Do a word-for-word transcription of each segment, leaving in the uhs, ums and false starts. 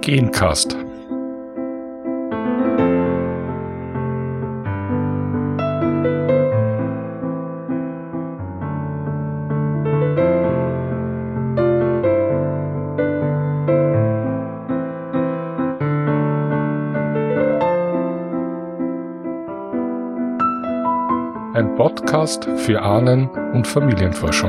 Gencast. Ein Podcast für Ahnen- und Familienforschung.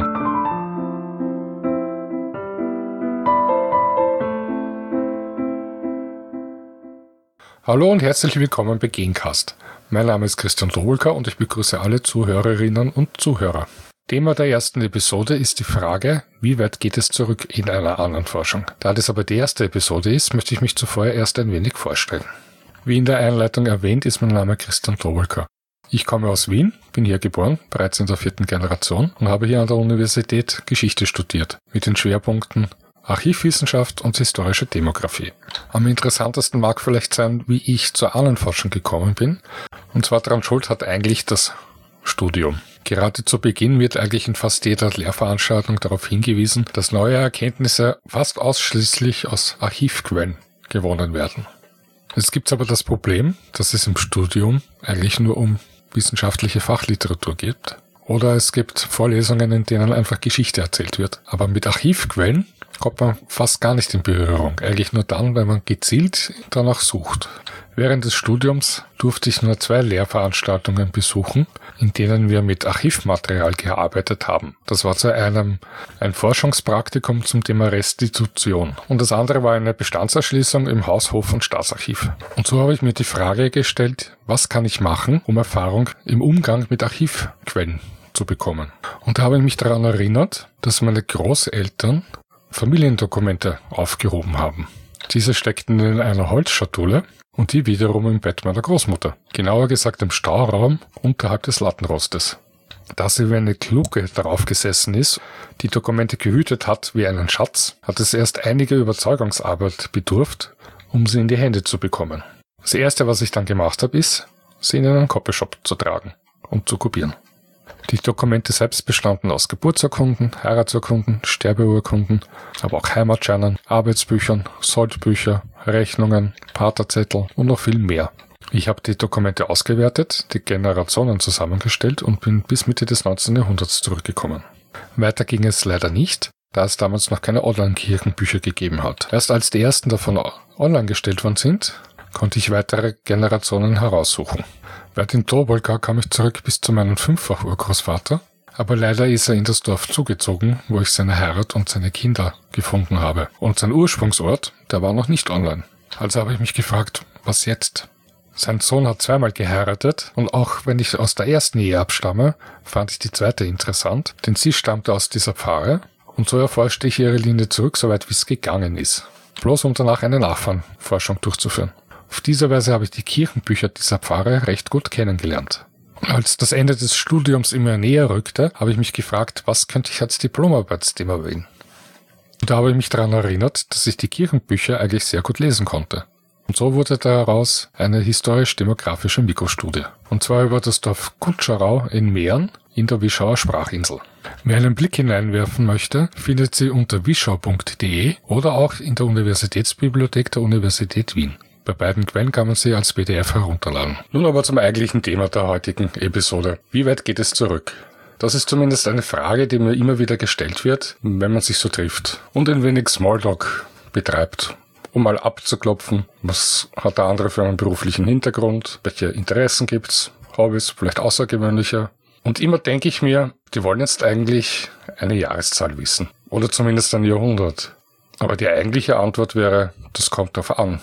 Hallo und herzlich willkommen bei Gencast. Mein Name ist Christian Dobelka und ich begrüße alle Zuhörerinnen und Zuhörer. Thema der ersten Episode ist die Frage, wie weit geht es zurück in einer Ahnenforschung? Da das aber die erste Episode ist, möchte ich mich zuvor erst ein wenig vorstellen. Wie in der Einleitung erwähnt, ist mein Name Christian Dobelka. Ich komme aus Wien, bin hier geboren, bereits in der vierten Generation und habe hier an der Universität Geschichte studiert, mit den Schwerpunkten Archivwissenschaft und historische Demographie. Am interessantesten mag vielleicht sein, wie ich zur Ahnenforschung gekommen bin. Und zwar daran schuld hat eigentlich das Studium. Gerade zu Beginn wird eigentlich in fast jeder Lehrveranstaltung darauf hingewiesen, dass neue Erkenntnisse fast ausschließlich aus Archivquellen gewonnen werden. Es gibt aber das Problem, dass es im Studium eigentlich nur um wissenschaftliche Fachliteratur geht. Oder es gibt Vorlesungen, in denen einfach Geschichte erzählt wird. Aber mit Archivquellen kommt man fast gar nicht in Berührung. Eigentlich nur dann, wenn man gezielt danach sucht. Während des Studiums durfte ich nur zwei Lehrveranstaltungen besuchen, in denen wir mit Archivmaterial gearbeitet haben. Das war zu einem ein Forschungspraktikum zum Thema Restitution. Und das andere war eine Bestandserschließung im Haus-, Hof- und Staatsarchiv. Und so habe ich mir die Frage gestellt, was kann ich machen, um Erfahrung im Umgang mit Archivquellen zu bekommen. Und da habe ich mich daran erinnert, dass meine Großeltern Familiendokumente aufgehoben haben. Diese steckten in einer Holzschatulle und die wiederum im Bett meiner Großmutter. Genauer gesagt im Stauraum unterhalb des Lattenrostes. Da sie wie eine Kluge darauf gesessen ist, die Dokumente gehütet hat wie einen Schatz, hat es erst einige Überzeugungsarbeit bedurft, um sie in die Hände zu bekommen. Das erste, was ich dann gemacht habe, ist, sie in einen Copyshop zu tragen und zu kopieren. Die Dokumente selbst bestanden aus Geburtsurkunden, Heiratsurkunden, Sterbeurkunden, aber auch Heimatscheinen, Arbeitsbüchern, Soldbücher, Rechnungen, Paterzettel und noch viel mehr. Ich habe die Dokumente ausgewertet, die Generationen zusammengestellt und bin bis Mitte des neunzehnten Jahrhunderts zurückgekommen. Weiter ging es leider nicht, da es damals noch keine Online-Kirchenbücher gegeben hat. Erst als die ersten davon online gestellt worden sind, konnte ich weitere Generationen heraussuchen. Weit in Dobelka kam ich zurück bis zu meinem Fünffach-Urgroßvater, aber leider ist er in das Dorf zugezogen, wo ich seine Heirat und seine Kinder gefunden habe. Und sein Ursprungsort, der war noch nicht online. Also habe ich mich gefragt, was jetzt? Sein Sohn hat zweimal geheiratet und auch wenn ich aus der ersten Ehe abstamme, fand ich die zweite interessant, denn sie stammte aus dieser Pfarre und so erforschte ich ihre Linie zurück, soweit wie es gegangen ist. Bloß um danach eine Nachfahrenforschung durchzuführen. Auf diese Weise habe ich die Kirchenbücher dieser Pfarre recht gut kennengelernt. Als das Ende des Studiums immer näher rückte, habe ich mich gefragt, was könnte ich als Diplomarbeitsthema wählen? Und da habe ich mich daran erinnert, dass ich die Kirchenbücher eigentlich sehr gut lesen konnte. Und so wurde daraus eine historisch-demografische Mikrostudie. Und zwar über das Dorf Kutscharau in Mähren in der Wischauer Sprachinsel. Wer einen Blick hineinwerfen möchte, findet sie unter wischau punkt de oder auch in der Universitätsbibliothek der Universität Wien. Bei beiden Quellen kann man sie als P D F herunterladen. Nun aber zum eigentlichen Thema der heutigen Episode. Wie weit geht es zurück? Das ist zumindest eine Frage, die mir immer wieder gestellt wird, wenn man sich so trifft und ein wenig Smalltalk betreibt, um mal abzuklopfen, was hat der andere für einen beruflichen Hintergrund, welche Interessen gibt's, Hobbys, vielleicht außergewöhnliche. Und immer denke ich mir, die wollen jetzt eigentlich eine Jahreszahl wissen oder zumindest ein Jahrhundert. Aber die eigentliche Antwort wäre, das kommt darauf an.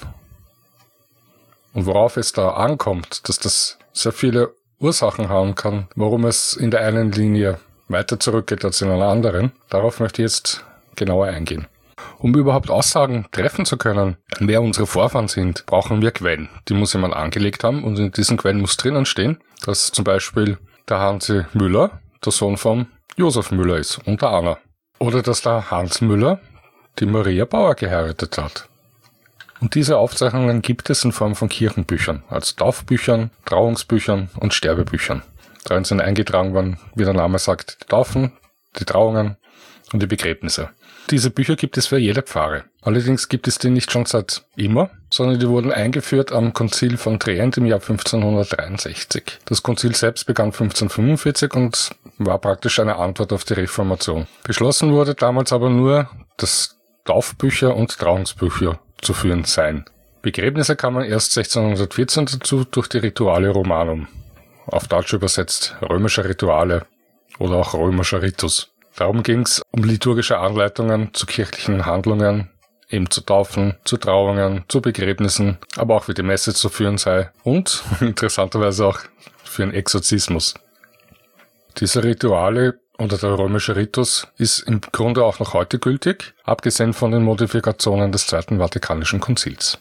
Und worauf es da ankommt, dass das sehr viele Ursachen haben kann, warum es in der einen Linie weiter zurückgeht als in einer anderen, darauf möchte ich jetzt genauer eingehen. Um überhaupt Aussagen treffen zu können, wer unsere Vorfahren sind, brauchen wir Quellen. Die muss jemand angelegt haben und in diesen Quellen muss drinnen stehen, dass zum Beispiel der Hansi Müller der Sohn von Josef Müller ist und der Anna. Oder dass der Hans Müller die Maria Bauer geheiratet hat. Und diese Aufzeichnungen gibt es in Form von Kirchenbüchern, als Taufbüchern, Trauungsbüchern und Sterbebüchern. Darin sind eingetragen worden, wie der Name sagt, die Taufen, die Trauungen und die Begräbnisse. Diese Bücher gibt es für jede Pfarre. Allerdings gibt es die nicht schon seit immer, sondern die wurden eingeführt am Konzil von Trient im Jahr fünfzehnhundertdreiundsechzig. Das Konzil selbst begann fünfzehnhundertfünfundvierzig und war praktisch eine Antwort auf die Reformation. Beschlossen wurde damals aber nur, dass Taufbücher und Trauungsbücher zu führen seien. Begräbnisse kam man erst sechzehnhundertvierzehn dazu durch die Rituale Romanum, auf Deutsch übersetzt römische Rituale oder auch römischer Ritus. Darum ging es um liturgische Anleitungen zu kirchlichen Handlungen, eben zu Taufen, zu Trauungen, zu Begräbnissen, aber auch wie die Messe zu führen sei und interessanterweise auch für einen Exorzismus. Diese Rituale oder der römische Ritus ist im Grunde auch noch heute gültig, abgesehen von den Modifikationen des Zweiten Vatikanischen Konzils.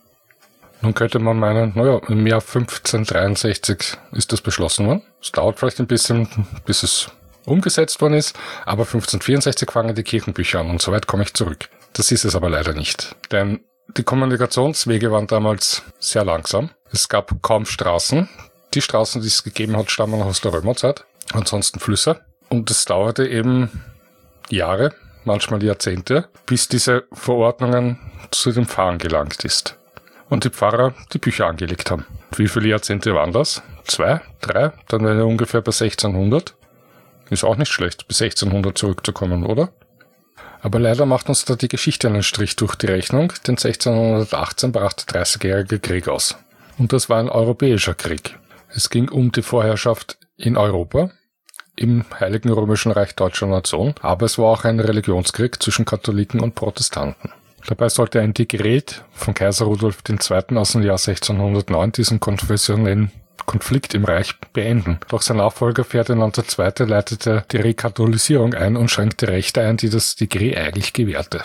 Nun könnte man meinen, naja, im Jahr fünfzehnhundertdreiundsechzig ist das beschlossen worden. Es dauert vielleicht ein bisschen, bis es umgesetzt worden ist, aber fünfzehnhundertvierundsechzig fangen die Kirchenbücher an und so weit komme ich zurück. Das ist es aber leider nicht, denn die Kommunikationswege waren damals sehr langsam. Es gab kaum Straßen. Die Straßen, die es gegeben hat, stammen aus der Römerzeit, ansonsten Flüsse. Und es dauerte eben Jahre, manchmal Jahrzehnte, bis diese Verordnungen zu den Pfarrern gelangt ist. Und die Pfarrer die Bücher angelegt haben. Wie viele Jahrzehnte waren das? Zwei? Drei? Dann wären wir ungefähr bei sechzehnhundert. Ist auch nicht schlecht, bis sechzehnhundert zurückzukommen, oder? Aber leider macht uns da die Geschichte einen Strich durch die Rechnung, denn sechzehnhundertachtzehn brach der Dreißigjährige Krieg aus. Und das war ein europäischer Krieg. Es ging um die Vorherrschaft in Europa, im Heiligen Römischen Reich Deutscher Nation, aber es war auch ein Religionskrieg zwischen Katholiken und Protestanten. Dabei sollte ein Dekret von Kaiser Rudolf der Zweite aus dem Jahr sechzehnhundertneun diesen konfessionellen Konflikt im Reich beenden. Doch sein Nachfolger Ferdinand der Zweite leitete die Rekatholisierung ein und schränkte Rechte ein, die das Dekret eigentlich gewährte.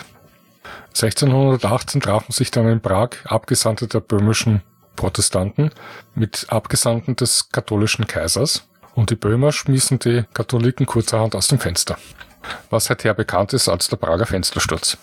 sechzehnhundertachtzehn trafen sich dann in Prag Abgesandte der böhmischen Protestanten mit Abgesandten des katholischen Kaisers und die Böhmer schmissen die Katholiken kurzerhand aus dem Fenster. Was seither bekannt ist als der Prager Fenstersturz.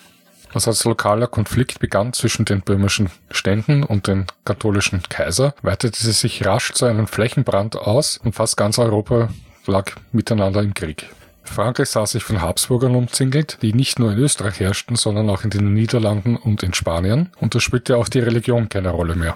Was als lokaler Konflikt begann zwischen den böhmischen Ständen und dem katholischen Kaiser, weitete sich rasch zu einem Flächenbrand aus und fast ganz Europa lag miteinander im Krieg. Frankreich sah sich von Habsburgern umzingelt, die nicht nur in Österreich herrschten, sondern auch in den Niederlanden und in Spanien, und da spielte auch die Religion keine Rolle mehr.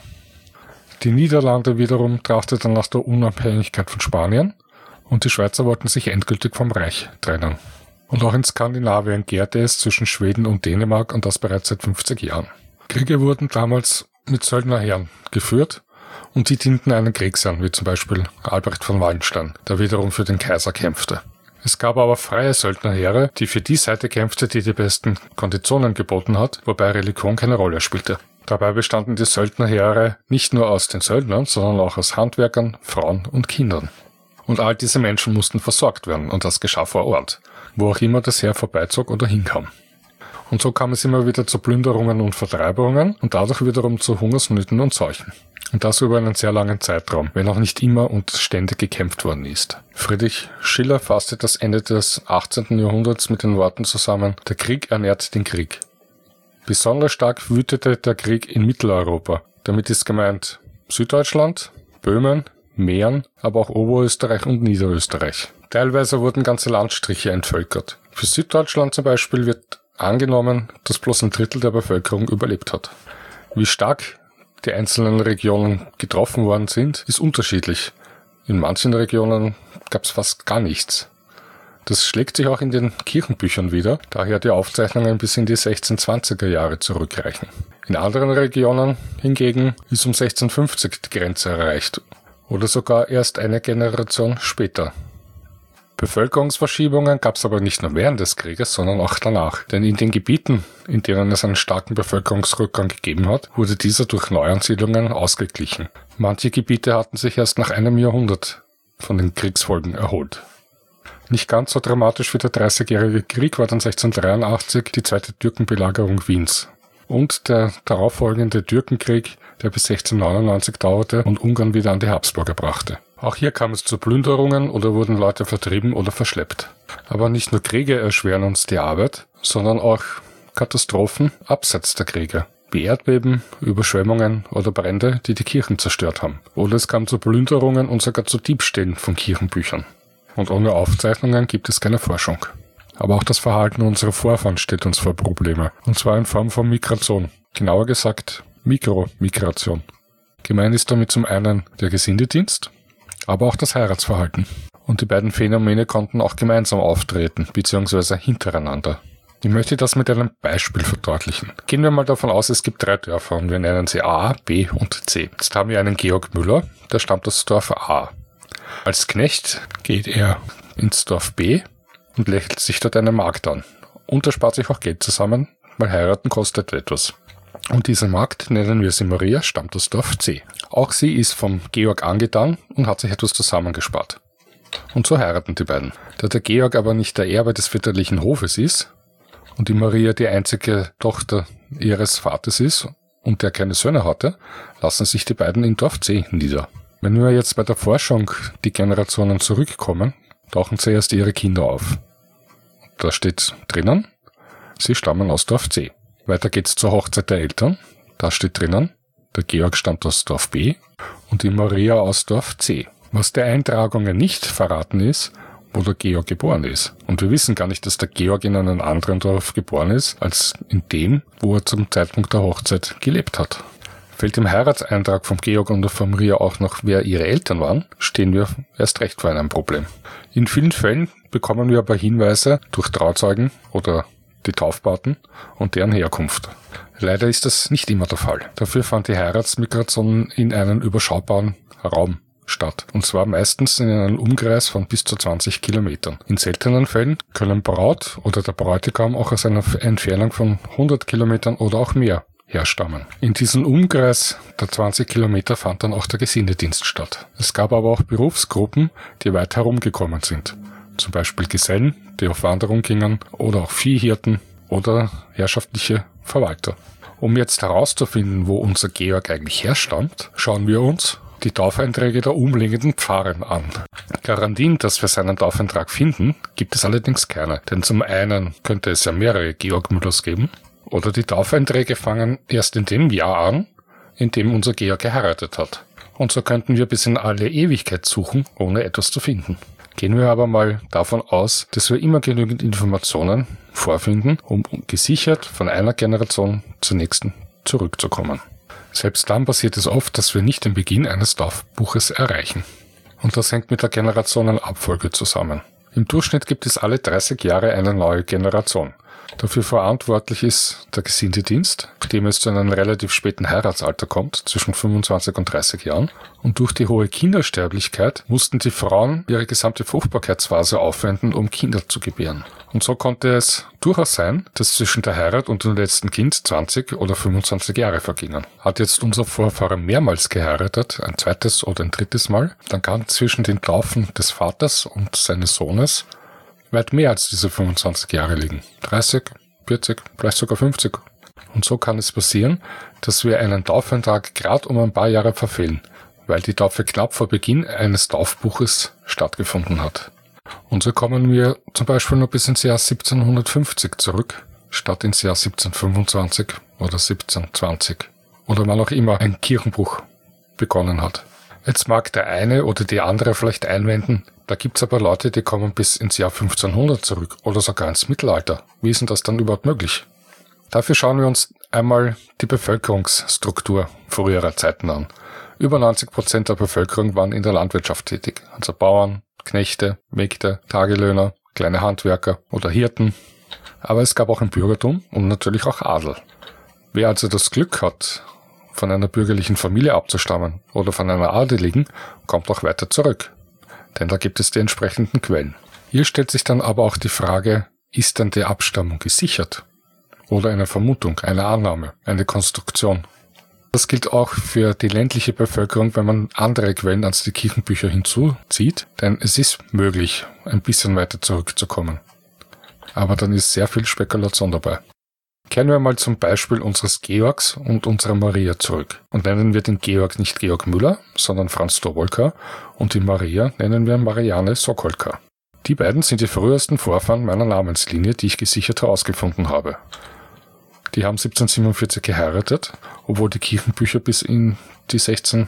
Die Niederlande wiederum trachteten nach der Unabhängigkeit von Spanien und die Schweizer wollten sich endgültig vom Reich trennen. Und auch in Skandinavien gärte es zwischen Schweden und Dänemark und das bereits seit fünfzig Jahren. Kriege wurden damals mit Söldnerheeren geführt und die dienten einem Kriegsherrn, wie zum Beispiel Albrecht von Wallenstein, der wiederum für den Kaiser kämpfte. Es gab aber freie Söldnerheere, die für die Seite kämpfte, die die besten Konditionen geboten hat, wobei Religion keine Rolle spielte. Dabei bestanden die Söldnerheere nicht nur aus den Söldnern, sondern auch aus Handwerkern, Frauen und Kindern. Und all diese Menschen mussten versorgt werden, und das geschah vor Ort, wo auch immer das Heer vorbeizog oder hinkam. Und so kam es immer wieder zu Plünderungen und Vertreibungen und dadurch wiederum zu Hungersnöten und Seuchen. Und das über einen sehr langen Zeitraum, wenn auch nicht immer und ständig gekämpft worden ist. Friedrich Schiller fasste das Ende des achtzehnten Jahrhunderts mit den Worten zusammen: Der Krieg ernährt den Krieg. Besonders stark wütete der Krieg in Mitteleuropa. Damit ist gemeint Süddeutschland, Böhmen, Mähren, aber auch Oberösterreich und Niederösterreich. Teilweise wurden ganze Landstriche entvölkert. Für Süddeutschland zum Beispiel wird angenommen, dass bloß ein Drittel der Bevölkerung überlebt hat. Wie stark die einzelnen Regionen getroffen worden sind, ist unterschiedlich. In manchen Regionen gab es fast gar nichts. Das schlägt sich auch in den Kirchenbüchern wieder, daher die Aufzeichnungen bis in die sechzehnhundertzwanziger Jahre zurückreichen. In anderen Regionen hingegen ist um sechzehnhundertfünfzig die Grenze erreicht oder sogar erst eine Generation später. Bevölkerungsverschiebungen gab es aber nicht nur während des Krieges, sondern auch danach. Denn in den Gebieten, in denen es einen starken Bevölkerungsrückgang gegeben hat, wurde dieser durch Neuansiedlungen ausgeglichen. Manche Gebiete hatten sich erst nach einem Jahrhundert von den Kriegsfolgen erholt. Nicht ganz so dramatisch wie der Dreißigjährige Krieg war dann sechzehnhundertdreiundachtzig die zweite Türkenbelagerung Wiens und der darauffolgende Türkenkrieg, der bis sechzehnhundertneunundneunzig dauerte und Ungarn wieder an die Habsburger brachte. Auch hier kam es zu Plünderungen oder wurden Leute vertrieben oder verschleppt. Aber nicht nur Kriege erschweren uns die Arbeit, sondern auch Katastrophen abseits der Kriege, wie Erdbeben, Überschwemmungen oder Brände, die die Kirchen zerstört haben. Oder es kam zu Plünderungen und sogar zu Diebstählen von Kirchenbüchern. Und ohne Aufzeichnungen gibt es keine Forschung. Aber auch das Verhalten unserer Vorfahren stellt uns vor Probleme. Und zwar in Form von Migration. Genauer gesagt Mikromigration. Gemeint ist damit zum einen der Gesindedienst, aber auch das Heiratsverhalten. Und die beiden Phänomene konnten auch gemeinsam auftreten, beziehungsweise hintereinander. Ich möchte das mit einem Beispiel verdeutlichen. Gehen wir mal davon aus, es gibt drei Dörfer und wir nennen sie A, B und C. Jetzt haben wir einen Georg Müller, der stammt aus Dorf A. Als Knecht geht er ins Dorf B und lächelt sich dort eine Magd an. Und er spart sich auch Geld zusammen, weil heiraten kostet etwas. Und diese Magd, nennen wir sie Maria, stammt aus Dorf C. Auch sie ist vom Georg angetan und hat sich etwas zusammengespart. Und so heiraten die beiden. Da der Georg aber nicht der Erbe des väterlichen Hofes ist und die Maria die einzige Tochter ihres Vaters ist und der keine Söhne hatte, lassen sich die beiden in Dorf C nieder. Wenn wir jetzt bei der Forschung die Generationen zurückkommen, tauchen zuerst ihre Kinder auf. Da steht drinnen, sie stammen aus Dorf C. Weiter geht's zur Hochzeit der Eltern. Da steht drinnen, der Georg stammt aus Dorf B und die Maria aus Dorf C. Was der Eintragungen nicht verraten ist, wo der Georg geboren ist. Und wir wissen gar nicht, dass der Georg in einem anderen Dorf geboren ist, als in dem, wo er zum Zeitpunkt der Hochzeit gelebt hat. Fällt im Heiratseintrag vom Georg und der Maria auch noch, wer ihre Eltern waren, stehen wir erst recht vor einem Problem. In vielen Fällen bekommen wir aber Hinweise durch Trauzeugen oder die Taufpaten und deren Herkunft. Leider ist das nicht immer der Fall. Dafür fand die Heiratsmigration in einem überschaubaren Raum statt. Und zwar meistens in einem Umkreis von bis zu zwanzig Kilometern. In seltenen Fällen können Braut oder der Bräutigam auch aus einer Entfernung von hundert Kilometern oder auch mehr herstammen. In diesem Umkreis der zwanzig Kilometer fand dann auch der Gesindedienst statt. Es gab aber auch Berufsgruppen, die weit herumgekommen sind. Zum Beispiel Gesellen, die auf Wanderung gingen, oder auch Viehhirten oder herrschaftliche Verwalter. Um jetzt herauszufinden, wo unser Georg eigentlich herstammt, schauen wir uns die Taufeinträge der umliegenden Pfarren an. Garantien, dass wir seinen Taufeintrag finden, gibt es allerdings keine, denn zum einen könnte es ja mehrere Georg Müllers geben, oder die Taufeinträge fangen erst in dem Jahr an, in dem unser Georg geheiratet hat. Und so könnten wir bis in alle Ewigkeit suchen, ohne etwas zu finden. Gehen wir aber mal davon aus, dass wir immer genügend Informationen vorfinden, um gesichert von einer Generation zur nächsten zurückzukommen. Selbst dann passiert es oft, dass wir nicht den Beginn eines Taufbuches erreichen. Und das hängt mit der Generationenabfolge zusammen. Im Durchschnitt gibt es alle dreißig Jahre eine neue Generation. Dafür verantwortlich ist der Gesindedienst, dem es zu einem relativ späten Heiratsalter kommt, zwischen fünfundzwanzig und dreißig Jahren. Und durch die hohe Kindersterblichkeit mussten die Frauen ihre gesamte Fruchtbarkeitsphase aufwenden, um Kinder zu gebären. Und so konnte es durchaus sein, dass zwischen der Heirat und dem letzten Kind zwanzig oder fünfundzwanzig Jahre vergingen. Hat jetzt unser Vorfahre mehrmals geheiratet, ein zweites oder ein drittes Mal, dann kann zwischen den Taufen des Vaters und seines Sohnes weit mehr als diese fünfundzwanzig Jahre liegen. dreißig, vierzig, vielleicht sogar fünfzig. Und so kann es passieren, dass wir einen Taufeintrag gerade um ein paar Jahre verfehlen, weil die Taufe knapp vor Beginn eines Taufbuches stattgefunden hat. Und so kommen wir zum Beispiel nur bis ins Jahr siebzehnhundertfünfzig zurück, statt ins Jahr siebzehnhundertfünfundzwanzig oder siebzehnhundertzwanzig. Oder wann auch immer ein Kirchenbruch begonnen hat. Jetzt mag der eine oder die andere vielleicht einwenden, da gibt's aber Leute, die kommen bis ins Jahr fünfzehnhundert zurück oder sogar ins Mittelalter. Wie ist denn das dann überhaupt möglich? Dafür schauen wir uns einmal die Bevölkerungsstruktur früherer Zeiten an. Über neunzig Prozent der Bevölkerung waren in der Landwirtschaft tätig, also Bauern, Knechte, Mägde, Tagelöhner, kleine Handwerker oder Hirten. Aber es gab auch ein Bürgertum und natürlich auch Adel. Wer also das Glück hat, von einer bürgerlichen Familie abzustammen oder von einer Adeligen, kommt auch weiter zurück. Denn da gibt es die entsprechenden Quellen. Hier stellt sich dann aber auch die Frage, ist dann die Abstammung gesichert? Oder eine Vermutung, eine Annahme, eine Konstruktion? Das gilt auch für die ländliche Bevölkerung, wenn man andere Quellen als die Kirchenbücher hinzuzieht, denn es ist möglich, ein bisschen weiter zurückzukommen. Aber dann ist sehr viel Spekulation dabei. Kehren wir mal zum Beispiel unseres Georgs und unserer Maria zurück und nennen wir den Georg nicht Georg Müller, sondern Franz Dobolka und die Maria nennen wir Marianne Sokolka. Die beiden sind die frühesten Vorfahren meiner Namenslinie, die ich gesichert herausgefunden habe. Die haben siebzehnhundertsiebenundvierzig geheiratet, obwohl die Kirchenbücher bis in die sechzehnhundertdreißiger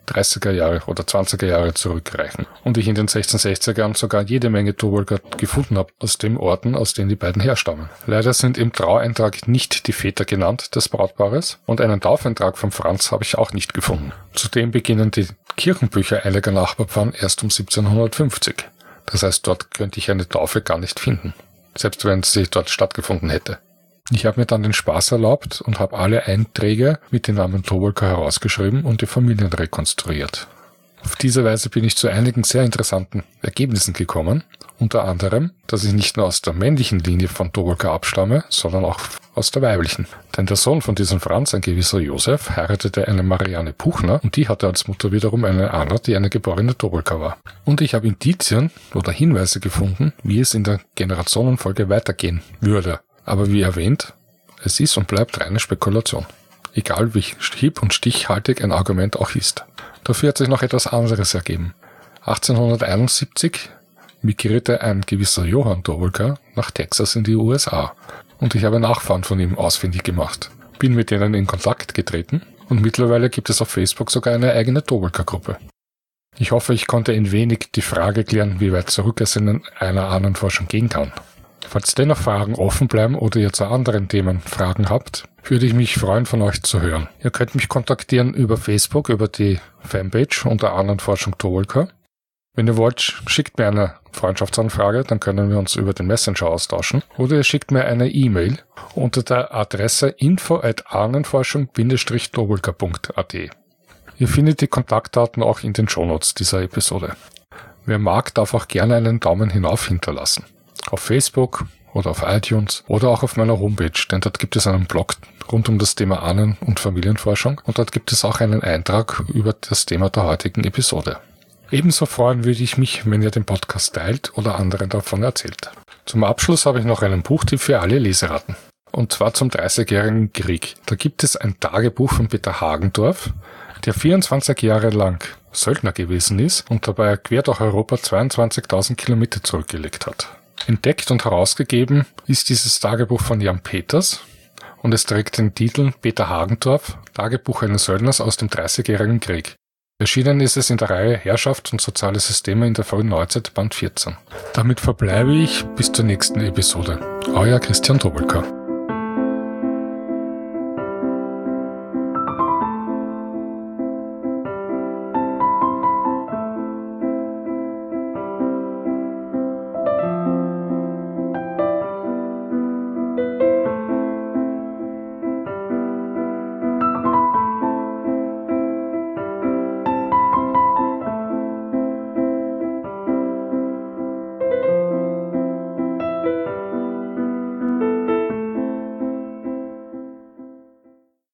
dreißiger Jahre oder zwanziger Jahre zurückreichen und ich in den sechzehnhundertsechzigern sogar jede Menge Tobolka gefunden habe aus den Orten, aus denen die beiden herstammen. Leider sind im Traueintrag nicht die Väter genannt des Brautpaares und einen Taufeintrag von Franz habe ich auch nicht gefunden. Zudem beginnen die Kirchenbücher einiger Nachbarpfarren erst um siebzehnhundertfünfzig. Das heißt, dort könnte ich eine Taufe gar nicht finden, selbst wenn sie dort stattgefunden hätte. Ich habe mir dann den Spaß erlaubt und habe alle Einträge mit dem Namen Tobolka herausgeschrieben und die Familien rekonstruiert. Auf diese Weise bin ich zu einigen sehr interessanten Ergebnissen gekommen, unter anderem, dass ich nicht nur aus der männlichen Linie von Tobolka abstamme, sondern auch aus der weiblichen. Denn der Sohn von diesem Franz, ein gewisser Josef, heiratete eine Marianne Puchner und die hatte als Mutter wiederum eine Anna, die eine geborene Tobolka war. Und ich habe Indizien oder Hinweise gefunden, wie es in der Generationenfolge weitergehen würde. Aber wie erwähnt, es ist und bleibt reine Spekulation. Egal wie hieb- und stichhaltig ein Argument auch ist. Dafür hat sich noch etwas anderes ergeben. achtzehnhunderteinundsiebzig migrierte ein gewisser Johann Tobolka nach Texas in die U S A. Und ich habe Nachfahren von ihm ausfindig gemacht. Bin mit denen in Kontakt getreten und mittlerweile gibt es auf Facebook sogar eine eigene Tobolka-Gruppe. Ich hoffe, ich konnte ein wenig die Frage klären, wie weit zurück es in einer Ahnenforschung gehen kann. Falls dennoch Fragen offen bleiben oder ihr zu anderen Themen Fragen habt, würde ich mich freuen, von euch zu hören. Ihr könnt mich kontaktieren über Facebook, über die Fanpage unter Ahnenforschung Tobolka. Wenn ihr wollt, schickt mir eine Freundschaftsanfrage, dann können wir uns über den Messenger austauschen. Oder ihr schickt mir eine E-Mail unter der Adresse info at ahnenforschung Bindestrich tobolka punkt at. Ihr findet die Kontaktdaten auch in den Shownotes dieser Episode. Wer mag, darf auch gerne einen Daumen hinauf hinterlassen. Auf Facebook oder auf iTunes oder auch auf meiner Homepage, denn dort gibt es einen Blog rund um das Thema Ahnen- und Familienforschung und dort gibt es auch einen Eintrag über das Thema der heutigen Episode. Ebenso freuen würde ich mich, wenn ihr den Podcast teilt oder anderen davon erzählt. Zum Abschluss habe ich noch einen Buchtipp für alle Leseratten. Und zwar zum dreißigjährigen Krieg. Da gibt es ein Tagebuch von Peter Hagendorf, der vierundzwanzig Jahre lang Söldner gewesen ist und dabei quer durch Europa zweiundzwanzigtausend Kilometer zurückgelegt hat. Entdeckt und herausgegeben ist dieses Tagebuch von Jan Peters und es trägt den Titel Peter Hagendorf, Tagebuch eines Söldners aus dem dreißigjährigen Krieg. Erschienen ist es in der Reihe Herrschaft und soziale Systeme in der frühen Neuzeit, Band vierzehn. Damit verbleibe ich bis zur nächsten Episode. Euer Christian Tobolka.